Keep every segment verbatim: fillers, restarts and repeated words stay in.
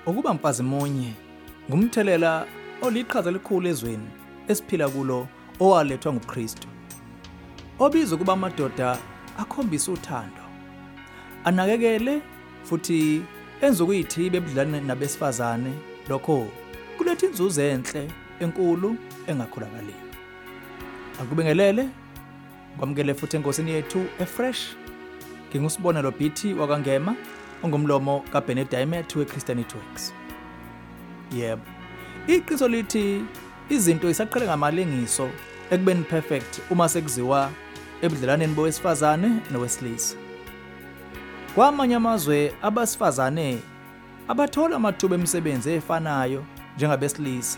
ukuba mfazi munye ngumthelela oliqhaza elikhulu ezweni esiphila kulo owalethwa nguKristu. Obizwa kuba amadoda akhombisa uthando, anakekele futhi enze ukuyithibe ebudlane nabesifazane, lokho kuletha inzuzo enhle enkulu engakholakaliyo. Akubingelele kwamukele futhi enkosini yethu eFresh. Ngingusibonelo B T wakangema ongumlomo kaBenedict weChristianity Works. Yebo, iqiniso lithi izinto isaqale ngamalengiso ekubeni perfect uma sekuziwa ebudlelaneni bowesifazane nowesilisa. Kwamanye amazwe abasifazane abathola amathuba emisebenzi efanayo njengabesilisa,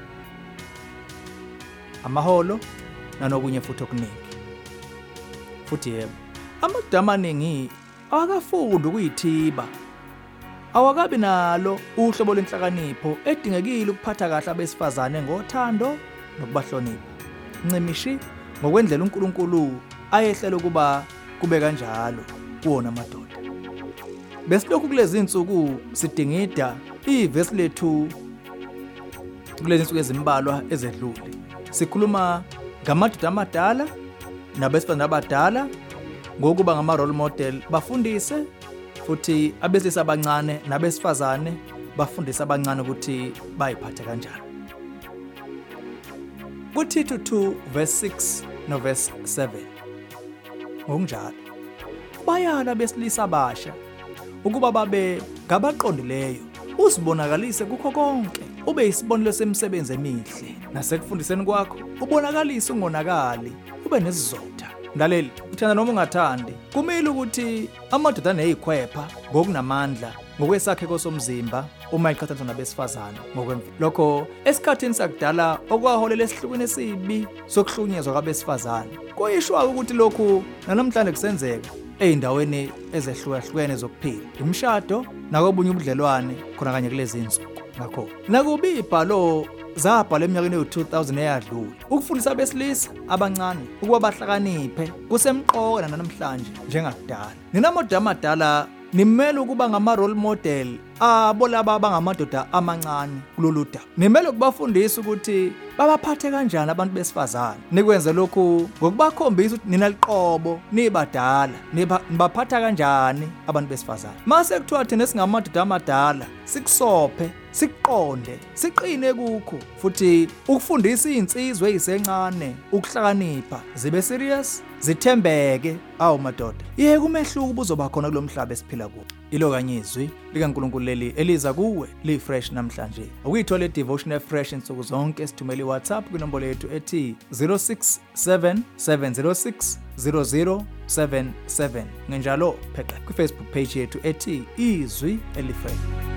amaholo nanokunye futhi okuningi. Futhi yebo, amadoda amaningi awakafundi ukuyithiba, awakabi nalo uhlobo lwenhlakanipho edingekile ukuphatha kahle abesifazane ngothando nokubahlonipha. Ncimishi ngokwendlela uNkulunkulu ayehlela ukuba kube kanjalo kuwona amadoda. Besilokhu kulezi insuku sidingida ivesi lethu kulezi insuku ezimbalwa ezedlule. Sikhuluma ngamadoda amadala nabesifazane abadala ngokuba ngama role model, bafundise futhi abesilisa abancane nabesifazane bafundisa abancane ukuthi bayiphathe kanjani. KuTito two verse six no verse seven. Ngokunjalo bayala abesilisa abasha ukuba babe ngabaqondileyo, uzibonakalise kukho konke, ube isibonelo semisebenzi emihle, nasekufundiseni kwakho ubonakalise ungonakali, ube nesizotha. Ngaleli uthanda noma ungathandi, kumele ukuthi amadoda anezikhwepha ngokunamandla ngokwesakheko somzimba uma iqhathaniswa nabesifazane ngokwemvelo. Lokho esikhathini sakudala okwaholela esihlukweni esibi sokuhlunyezwa kwabesifazane, kuyishwa ukuthi lokhu namhlanje kusenzeka ey'ndaweni ezehlukahlukene zokuphila, imishado nakobunye ubudlelwane khona kanye kulezi insuku. Ngakho nakubi ibhalo zabhala eminyakeni ewu-two thousand eyadlula ukufundisa abesilisa abancane ukuba bahlakaniphe kusemqoka namhlanje njengakudala. Ninamadoda amadala nimele ukuba ngama role model abo laba abangamadoda amancane kulolu daba. Nimele ukubafundisa ukuthi babaphathe kanjani abantu besifazane. Nikwenze lokhu ngokubakhombisa ukuthi nina liqobo, nibadala, nibaphatha kanjani abantu besifazane. Mase kuthiwa thina singamadoda amadala sikusophe, siqonde, siqine kukho futhi ukufundisa izinsizwe ezisencane ukuhlakanipha, zibe serious, zithembeke. Awu madoda, yeke umehluko ubuzoba khona kulomhlaba esiphila kuwo. Ilo kanye izwi likaNkulunkulu leli eliza kuwe liFresh namhlanje. Ukuyithola idevotion eFresh insuku zonke sithumela iWhatsApp kwinombolo yethu ethi zero six seven seven zero six zero zero seven seven. Ngenjalo pheqa kwiFacebook page yethu ethi Izwi eliFresh.